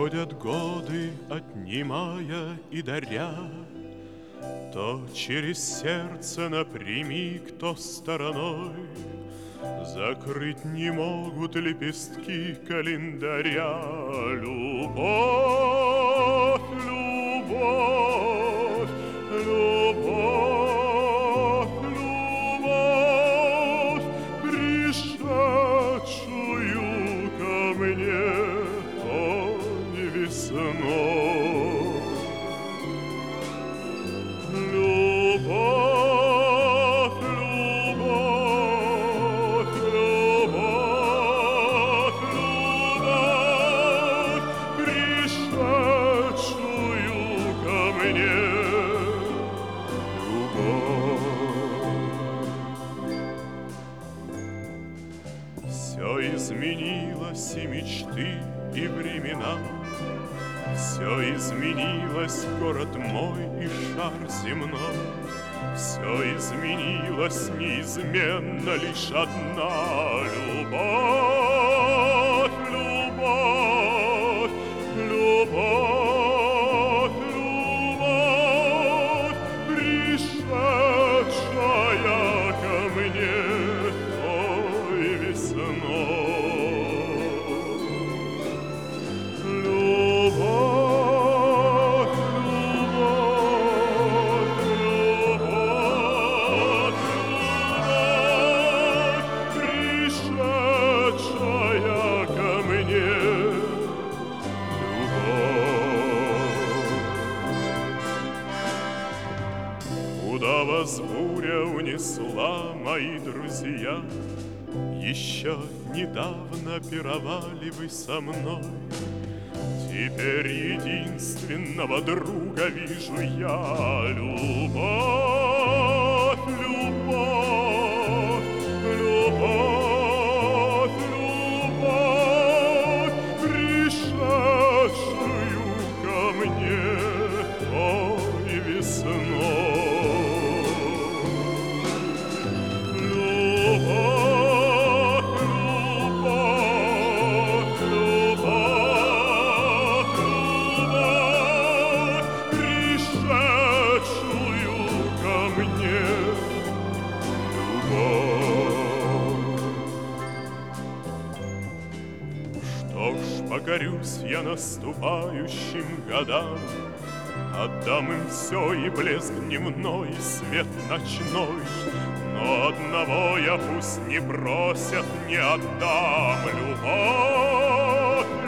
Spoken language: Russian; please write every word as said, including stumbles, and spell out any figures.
Проходят годы, отнимая и даря, то через сердце напрямик, то стороной. Закрыть не могут лепестки календаря. Любовь, любовь, любовь, любовь, пришедшую ко мне той весной. Любовь, любовь, любовь, любовь, пришедшую ко мне любовь. Все изменилось, и мечты, и времена. Все изменилось, город мой и шар земной. Все изменилось, неизменно лишь одна любовь, любовь, любовь, любовь, пришедшая ко мне той весной. Куда вас буря унесла, мои друзья? Еще недавно пировали вы со мной. Теперь единственного друга вижу я. Любовь, любовь, любовь, любовь, пришедшую ко мне той весной. Что ж, покорюсь я наступающим годам, отдам им все, и блеск дневной, и свет ночной. Но одного я пусть не просят, не отдам. Любовь,